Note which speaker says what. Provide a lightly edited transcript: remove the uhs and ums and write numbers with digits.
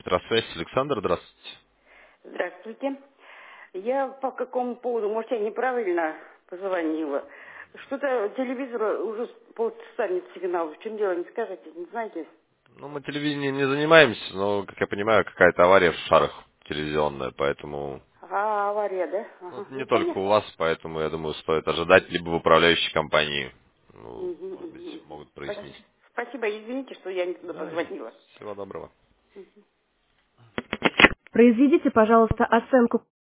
Speaker 1: Электросвязь, Александр, здравствуйте.
Speaker 2: Здравствуйте. Я по какому поводу, может, я неправильно позвонила. Что-то телевизор уже полчаса нет сигнала. В чем дело, не скажете, не знаете?
Speaker 1: Ну, мы телевидением не занимаемся, но, как я понимаю, какая-то авария в шарах телевизионная, поэтому
Speaker 2: Авария, да?
Speaker 1: ну,
Speaker 2: Ага,
Speaker 1: не
Speaker 2: ну
Speaker 1: только
Speaker 2: понятно.
Speaker 1: у вас, поэтому, я думаю, стоит ожидать либо в управляющей компании. Ну,
Speaker 2: Мгм,
Speaker 1: может быть,
Speaker 2: мгм.
Speaker 1: могут прояснить.
Speaker 2: Спасибо, извините, что я не туда
Speaker 1: Да,
Speaker 2: позвонила.
Speaker 1: всего доброго.
Speaker 2: Произведите, пожалуйста, оценку